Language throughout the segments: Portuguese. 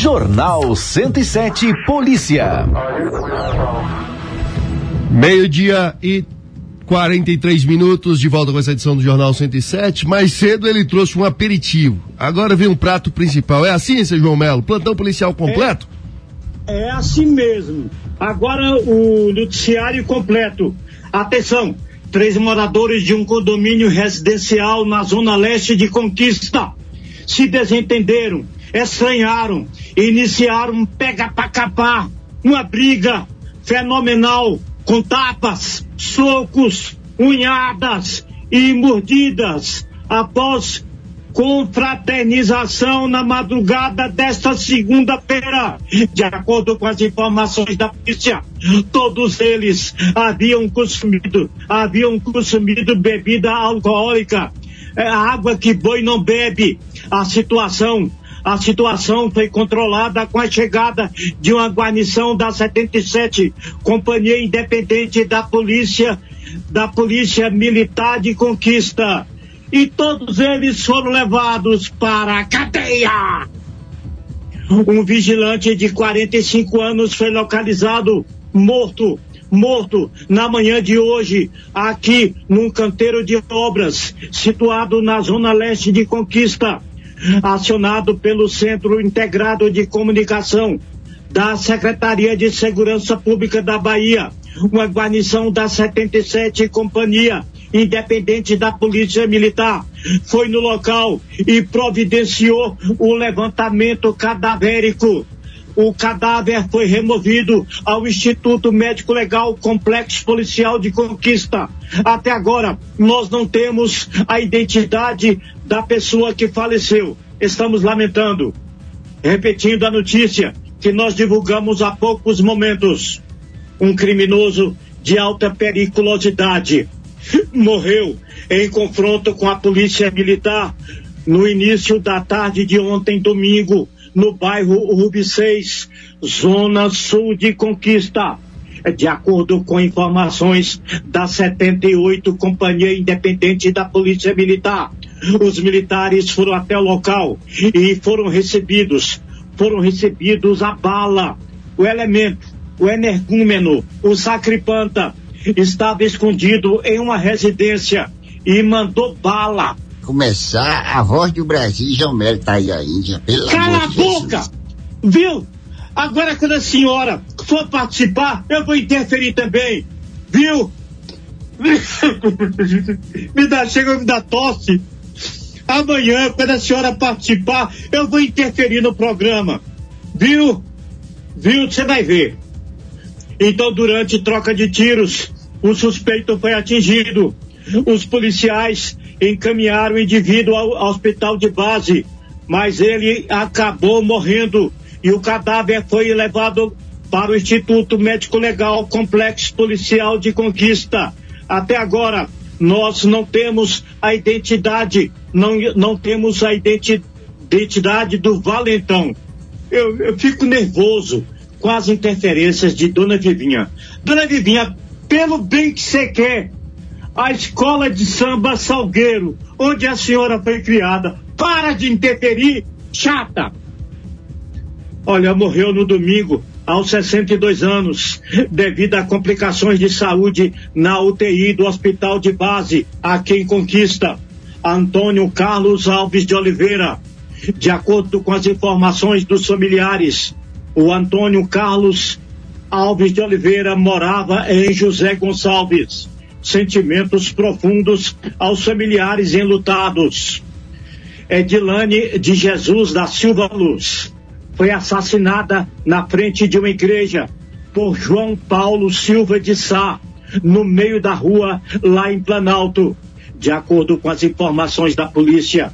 Jornal 107 Polícia. 12:43, de volta com essa edição do Jornal 107. Mais cedo ele trouxe um aperitivo. Agora vem um prato principal. É assim, seu João Melo? Plantão policial completo? É assim mesmo. Agora o noticiário completo. Atenção, 3 moradores de um condomínio residencial na zona leste de Conquista se desentenderam, estranharam e iniciaram um pega-pra-capar, uma briga fenomenal com tapas, socos, unhadas e mordidas após confraternização na madrugada desta segunda-feira. De acordo com as informações da polícia, todos eles haviam consumido bebida alcoólica, água que boi não bebe. A situação foi controlada com a chegada de uma guarnição da 77, Companhia Independente da Polícia Militar de Conquista. E todos eles foram levados para a cadeia. Um vigilante de 45 anos foi localizado morto na manhã de hoje, aqui num canteiro de obras, situado na zona leste de Conquista. Acionado pelo Centro Integrado de Comunicação da Secretaria de Segurança Pública da Bahia, uma guarnição da 77 Companhia Independente da Polícia Militar foi no local e providenciou o levantamento cadavérico. O cadáver foi removido ao Instituto Médico Legal Complexo Policial de Conquista. Até agora, nós não temos a identidade da pessoa que faleceu. Estamos lamentando. Repetindo a notícia que nós divulgamos há poucos momentos. Um criminoso de alta periculosidade morreu em confronto com a Polícia Militar no início da tarde de ontem, domingo, no bairro Rubicês, zona sul de Conquista. De acordo com informações da 78 Companhia Independente da Polícia Militar, os militares foram até o local e foram recebidos a bala. O elemento, o energúmeno, o sacripanta, estava escondido em uma residência e mandou bala. Começar a voz do Brasil, João Melo tá aí ainda. Cala a boca! Viu? Agora quando a senhora for participar, eu vou interferir também. Viu? Chega a me dar tosse. Amanhã, quando a senhora participar, eu vou interferir no programa. Viu? Você vai ver. Então, durante troca de tiros, o suspeito foi atingido. Os policiais encaminharam o indivíduo ao hospital de base, mas ele acabou morrendo e o cadáver foi levado para o Instituto Médico Legal Complexo Policial de Conquista. Até agora, nós não temos a identidade, não temos a identidade do valentão. Eu fico nervoso com as interferências de Dona Vivinha. Dona Vivinha, pelo bem que você quer, a escola de samba Salgueiro, onde a senhora foi criada, para de interferir, chata. Olha, morreu no domingo, aos 62 anos, devido a complicações de saúde na UTI do Hospital de Base, aqui em Conquista, Antônio Carlos Alves de Oliveira. De acordo com as informações dos familiares, o Antônio Carlos Alves de Oliveira morava em José Gonçalves. Sentimentos profundos aos familiares enlutados. Edilane de Jesus da Silva Luz foi assassinada na frente de uma igreja por João Paulo Silva de Sá, no meio da rua, lá em Planalto. De acordo com as informações da polícia,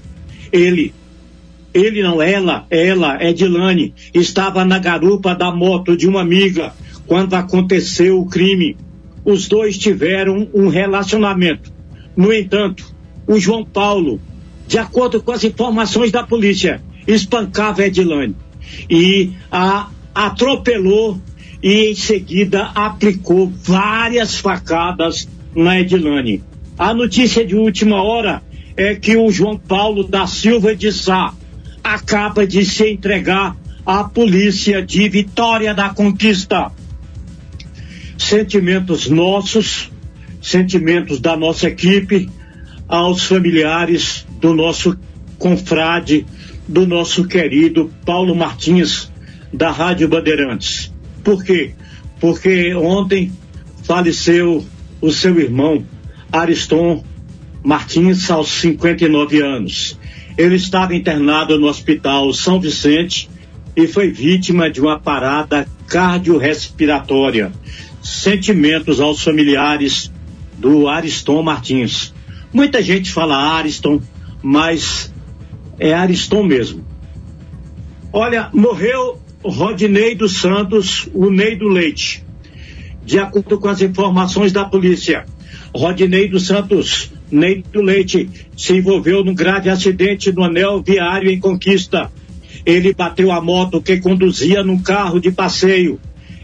ela, Edilane, estava na garupa da moto de uma amiga quando aconteceu o crime. Os dois tiveram um relacionamento. No entanto, o João Paulo, de acordo com as informações da polícia, espancava Edilane e a atropelou e em seguida aplicou várias facadas na Edilane. A notícia de última hora é que o João Paulo da Silva de Sá acaba de se entregar a polícia de Vitória da Conquista. Sentimentos nossos, sentimentos da nossa equipe, aos familiares do nosso confrade, do nosso querido Paulo Martins, da Rádio Bandeirantes. Por quê? Porque ontem faleceu o seu irmão, Ariston Martins, aos 59 anos. Ele estava internado no Hospital São Vicente e foi vítima de uma parada cardiorrespiratória. Sentimentos aos familiares do Ariston Martins. Muita gente fala Ariston, mas é Ariston mesmo. Olha, morreu Rodinei dos Santos, o Ney do Leite. De acordo com as informações da polícia, Rodinei dos Santos, Ney do Leite, se envolveu num grave acidente no anel viário em Conquista. Ele bateu a moto que conduzia num carro de passeio.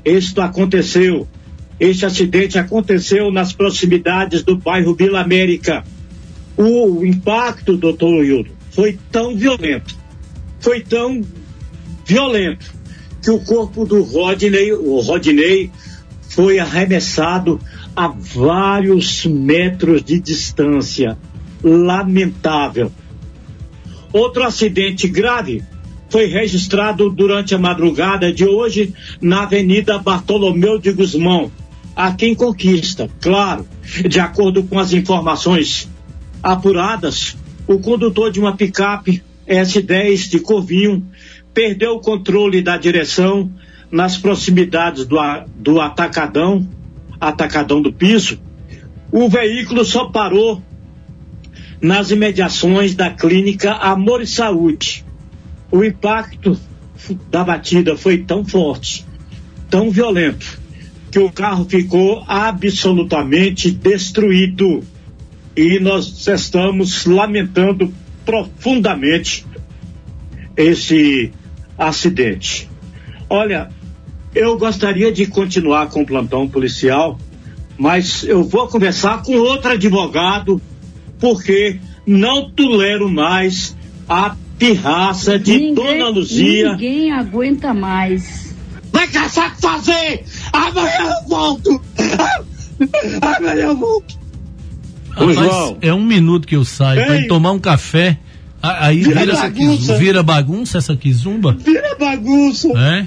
Este acidente aconteceu nas proximidades do bairro Vila América. O impacto, doutor Wildo, foi tão violento, que o corpo do Rodinei foi arremessado a vários metros de distância. Lamentável. Outro acidente grave foi registrado durante a madrugada de hoje na Avenida Bartolomeu de Guzmão, aqui em Conquista. Claro, de acordo com as informações apuradas, o condutor de uma picape S10 de cor vinho perdeu o controle da direção nas proximidades do atacadão do piso. O veículo só parou nas imediações da clínica Amor e Saúde. O impacto da batida foi tão forte, tão violento, que o carro ficou absolutamente destruído. E nós estamos lamentando profundamente esse acidente. Olha, eu gostaria de continuar com o plantão policial, mas eu vou conversar com outro advogado, porque não tolero mais a pirraça de Dona Luzia. Ninguém aguenta mais. Vai caçar o que fazer! Amanhã eu volto! Amanhã eu volto! Rapaz, é 1 minuto que eu saio pra ir tomar um café. Aí vira bagunça essa quizumba? Vira bagunça! É?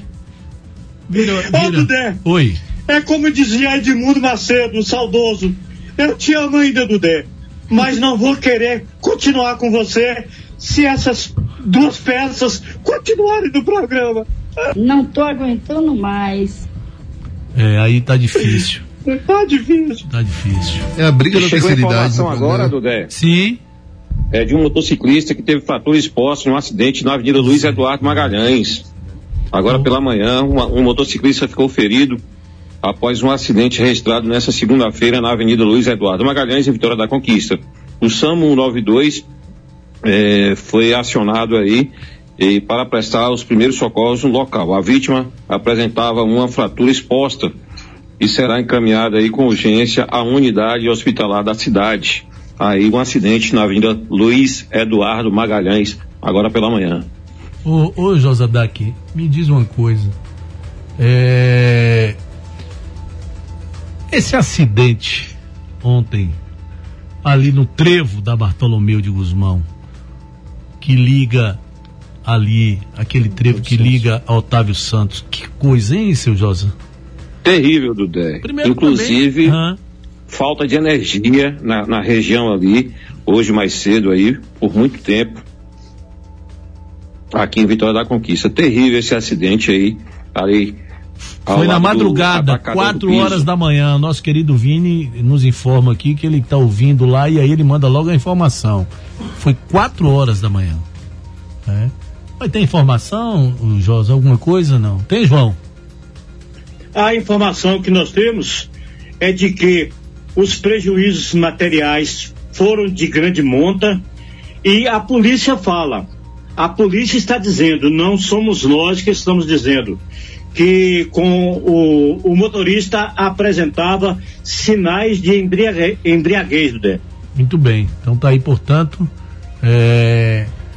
Ô, Dudé! Oi. É como dizia Edmundo Macedo, o saudoso. Eu te amo ainda, Dudé, mas não vou querer continuar com você se essas duas peças continuarem no programa. Não tô aguentando mais. Aí tá difícil. Tá difícil. É a briga da terceira idade. Informação agora, Dudé. Sim. É de um motociclista que teve fratura exposta num acidente na Avenida Luiz Eduardo Magalhães. Agora pela manhã, um motociclista ficou ferido após um acidente registrado nessa segunda-feira na Avenida Luiz Eduardo Magalhães, em Vitória da Conquista. O SAMU 192 foi acionado aí para prestar os primeiros socorros no local. A vítima apresentava uma fratura exposta e será encaminhada aí com urgência à unidade hospitalar da cidade. Aí um acidente na Avenida Luiz Eduardo Magalhães, agora pela manhã. Ô Josadak, me diz uma coisa. Esse acidente ontem, ali no trevo da Bartolomeu de Guzmão, que liga ali, aquele trevo que liga a Otávio Santos, que coisa, hein, seu Josa? Terrível, Dudé. Inclusive, falta de energia na região ali, hoje mais cedo aí, por muito tempo, aqui em Vitória da Conquista. Terrível esse acidente aí, ali. Foi na madrugada, 4 horas da manhã. Nosso querido Vini nos informa aqui que ele está ouvindo lá e aí ele manda logo a informação. Foi 4 horas da manhã. Mas tem informação, Josa, alguma coisa? Não. Tem, João? A informação que nós temos é de que os prejuízos materiais foram de grande monta e a polícia está dizendo, não somos nós que estamos dizendo, que com o motorista apresentava sinais de embriaguez, Dé. Muito bem, então tá aí, portanto,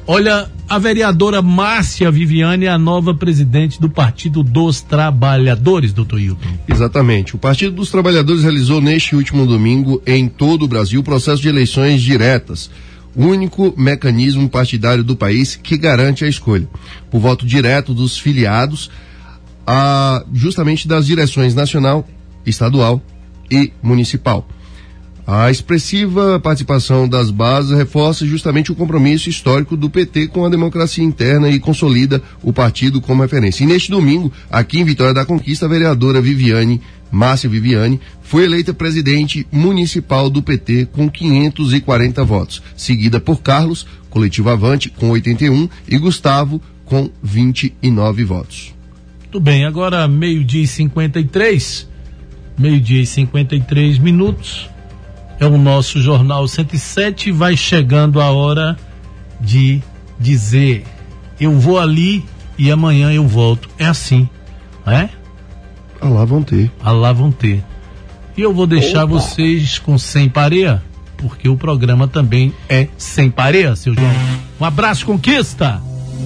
Olha, a vereadora Márcia Viviane é a nova presidente do Partido dos Trabalhadores, doutor Hilton. Exatamente. O Partido dos Trabalhadores realizou neste último domingo, em todo o Brasil, o processo de eleições diretas, o único mecanismo partidário do país que garante a escolha, por voto direto dos filiados, justamente das direções nacional, estadual e municipal. A expressiva participação das bases reforça justamente o compromisso histórico do PT com a democracia interna e consolida o partido como referência. E neste domingo, aqui em Vitória da Conquista, a vereadora Márcia Viviane, foi eleita presidente municipal do PT com 540 votos, seguida por Carlos, coletivo Avante, com 81, e Gustavo, com 29 votos. Muito bem, agora meio-dia e 53 minutos. É o nosso Jornal 107, vai chegando a hora de dizer, eu vou ali e amanhã eu volto. É assim, né? Alá vão ter. E eu vou deixar vocês com Sem Pareia, porque o programa também é Sem Pareia, seu João. Um abraço, Conquista!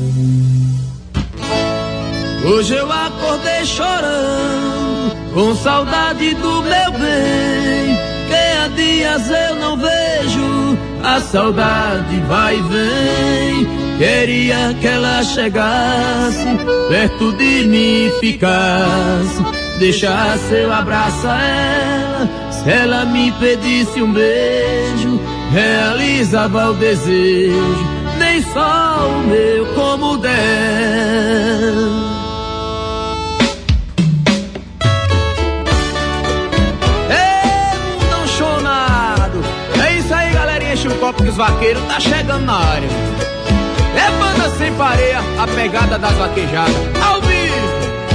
Hoje eu acordei chorando, com saudade do meu bem, que há dias eu não vejo, a saudade vai e vem. Queria que ela chegasse perto de mim e ficasse, deixasse eu abraçar ela. Se ela me pedisse um beijo, realizava o desejo, nem só o meu como o dela. Enche o copo que os vaqueiros tá chegando na área. É banda Sem Pareia, a pegada das vaquejadas, ao vivo.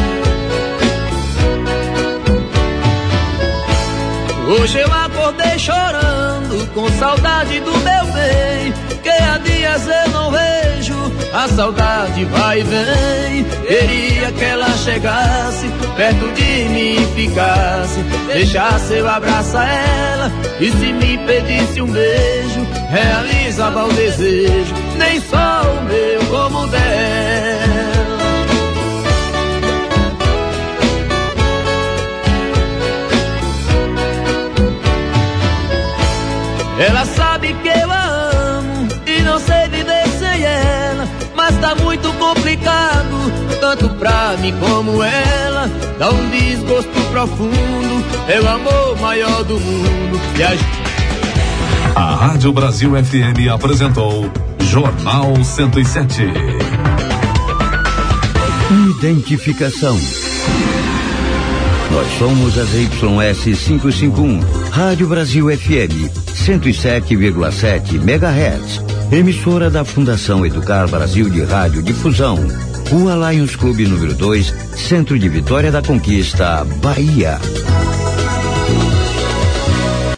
Hoje eu acordei chorando, com saudade do meu bem, que há dias eu não vejo, a saudade vai e vem. Queria que ela chegasse perto de mim e ficasse, deixasse eu abraçar ela, e se me pedisse um beijo, realizava o desejo, nem só o meu como o dela. Ela sabe que eu a amo e não sei viver sem ela, mas tá muito complicado, tanto pra mim como ela. Dá um desgosto profundo, é o amor maior do mundo. A Rádio Brasil FM apresentou Jornal 107. Identificação. Nós somos a ZYS 551, Rádio Brasil FM, 107,7 MHz, emissora da Fundação Educar Brasil de Radiodifusão, Rua Lions Clube número 2, Centro de Vitória da Conquista, Bahia.